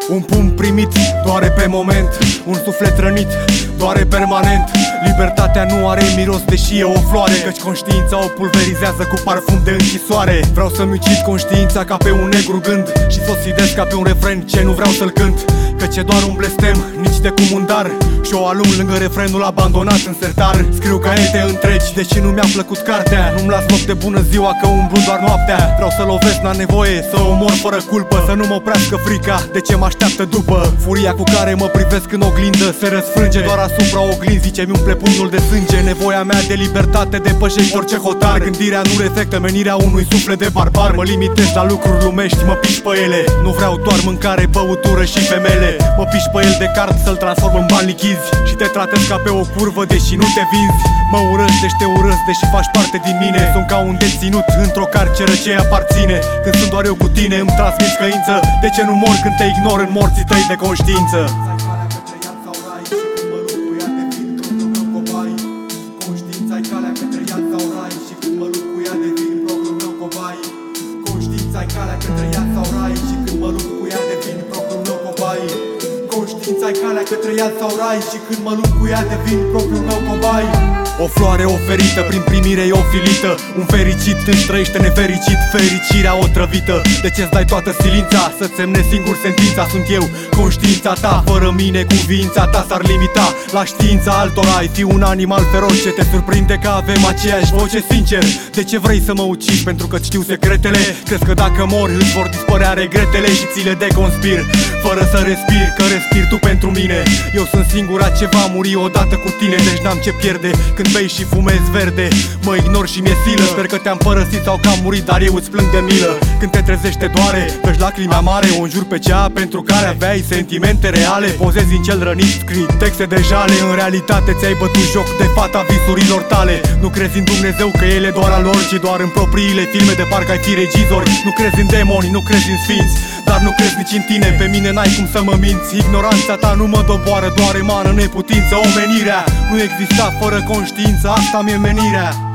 Un pumn primit, doare pe moment. Un suflet rănit, doare permanent. Libertatea nu are miros, deși e o floare, căci conștiința o pulverizează cu parfum de închisoare. Vreau să-mi ucid conștiința ca pe un negru gând și să o sfidez ca pe un refren ce nu vreau să-l cânt. Căci e doar un blestem, nici de cum un dar, și o alung lângă refrenul abandonat în sertar. Scriu caiete întregi, deși nu mi-a plăcut cartea. Nu-mi las loc de bună ziua că umblu doar noaptea. Vreau să lovesc la nevoie, să omor fără culpă, să nu mă oprească frica de ce mă așteaptă după. Furia cu care mă privesc în oglindă se răsfrânge doar asupra oglinzii ce mi-umple pumnul de sânge. Nevoia mea de libertate depășește orice hotar. Gândirea nu reflectă menirea unui suflet de barbar. Mă limitez la lucruri lumești, mă piși pe ele. Nu vreau doar mâncare, băutură și femele. Mă piși pe el de card să-l transform în bani lichizi și te tratez ca pe o curvă, deși nu te vinzi. Mă urăști, deci te urăsc, deși faci parte din mine. Sunt ca un deținut într-o carceră ce aparține. Când sunt doar eu cu tine îmi transmit căință. De ce nu mor când te ignor în morții tăi de conștiință? Conștiința-i calea către iad sau rai, și când mă lupt cu ea devin propriul meu cobai. Conștiința-i calea către iad sau rai, și când mă lupt cu ea devin propriul meu cobai. Conștiința-i calea către iad sau rai, și când mă lupt cu ea devin propriul meu cobai. O floare oferită, prin primire e ofilită. Un fericit își trăiește nefericit, fericirea otrăvită. De ce-ți dai toată silința să-ți semne singur sentința? Sunt eu, conștiința ta, fără mine cuviința ta s-ar limita la știința altora. Ai fi un animal feroce, te surprinde că avem aceeași voce. Sincer, de ce vrei să mă ucizi? Pentru că știu secretele. Crezi că dacă mor îți vor dispărea regretele și ți le deconspir fără să respiri, că respiri tu pentru mine. Eu sunt singura ce va muri odată cu tine, deci n-am ce pierde când bei și fumezi verde. Mă ignor și mi-e silă, sper că te-am părăsit sau că am murit, dar eu îți plâng de milă. Când te trezești te doare, căci lacrima mare o înjur pe cea pentru care aveai sentimente reale. Pozezi în cel rănit, scrii texte de jale. În realitate ți-ai bătut joc de fata visurilor tale. Nu crezi în Dumnezeu că El e doar al lor, ci doar în propriile filme de parcă ai fi regizori. Nu crezi în demoni, nu crezi în sfinți, dar nu crezi nici în tine. Pe mine n-ai cum să mă minți. Ignoranța ta nu mă doboară, doar emană neputință. Omenirea nu exista fără conștiință, asta mi-e menirea.